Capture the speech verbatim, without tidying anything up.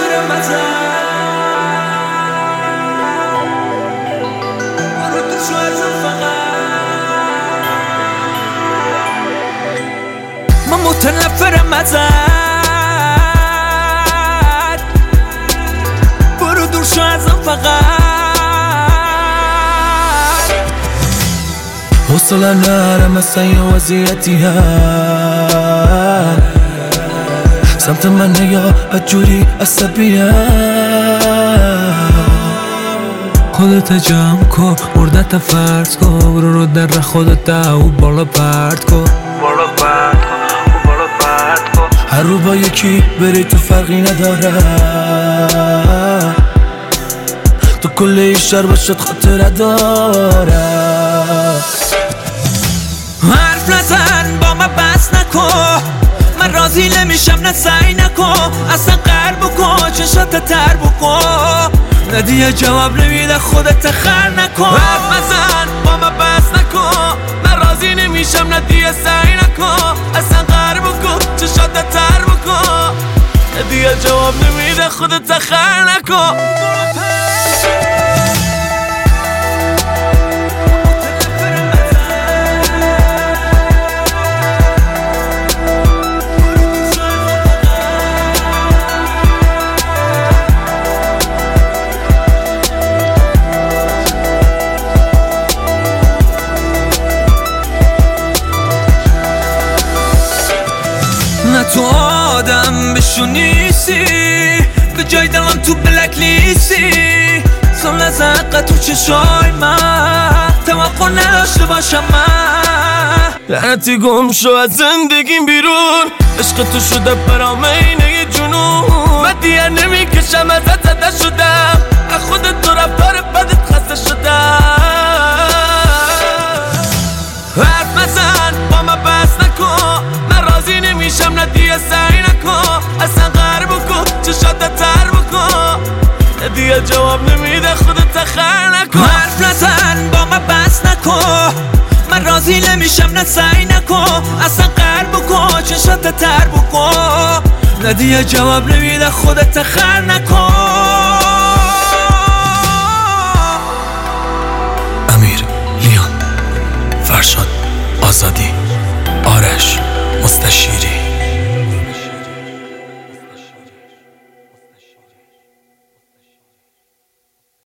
نفرم ازت برو دور شو ازم فقط من متنفرم ازت برو دور شو ازم فقط حوصله نرم مثل یه وضعیتی هم سمت من نگاه بدجوری عصبیه خودت جمع کن مردت فرض کن برو رو در خودت او بالا پرد کن بالا پرد کن بالا پرد کن هر رو با یکی بری تو فرقی نداره تو کل این شهر باشد خاطره داره حرف نزن با من بس نکن من راضی نمیشم نه سعی نکن اصلا قهر بکن چشات تر بکن ندیه جواب نمیده خودت خر نکن حرف نزن با من بس نکن من راضی نمیشم ندیه سعی نکن اصلا قهر بکن چشات تر بکن ندیه جواب نمیده خودت خر نکن نه تو آدم بشو نیستی به جای دلم تو بلک لیستی سال از حقا تو چشای من توقع نداشته باشم من لعنتی گم شو از زندگیم بیرون عشق تو شده برام اینه جنون من دیگه نمیکشم ازت زده شدم از خودت تو رفتار بدت خسته شدم حرف نزن با من بس نکن من راضی نمیشم ندیه سعی نکن اصلا قهر بکن چشات تر بکن ندیه جواب نمیده خودت خر نکن حرف نزن با من بس نکن من راضی نمیشم نه سعی نکن اصلا قهر بکن چشات تر بکن ندیه جواب نمیده خودت خر نکن امیر، لیان، فرشاد، آزادی، آرش، مستشیری